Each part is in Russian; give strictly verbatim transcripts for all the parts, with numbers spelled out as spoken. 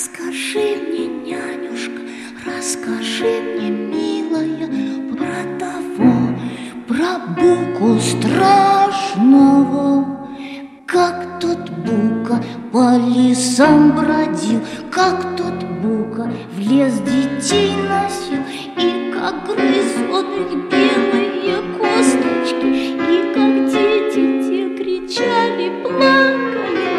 Расскажи мне, нянюшка, расскажи мне, милая, про того, про Буку страшного. Как тот Бука по лесам бродил, как тот Бука в лес детей носил, и как грыз он их белые косточки, и как дети те кричали, плакали.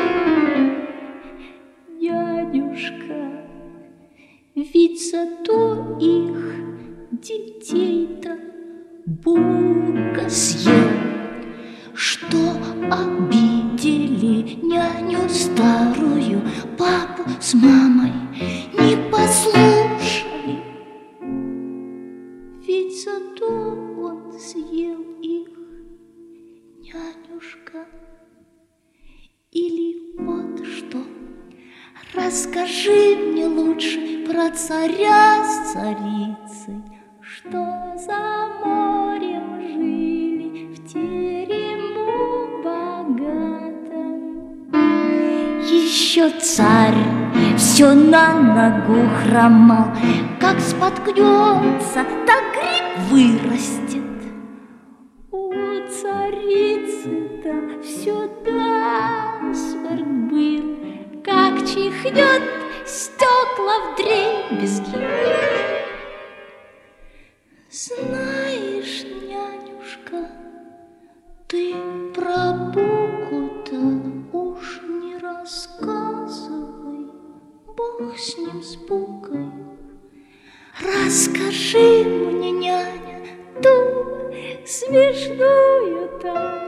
Дядюшка, ведь зато их детей-то Бука съел, что обидели няню старую, папу с мамой не послушали. Ведь зато он съел их, нянюшка. Или вот что, расскажи мне лучше про царя с царицей, что за морем жили в терему богатом. Еще царь все на ногу хромал, как споткнется, так гриб вырастет. У царицы-то все насмерть был, как чихнет, стекла вдребезги. Знаешь, нянюшка, ты про Буку-то уж не рассказывай, Бог с ним, с Букой. Расскажи мне, няня, ту смешную так.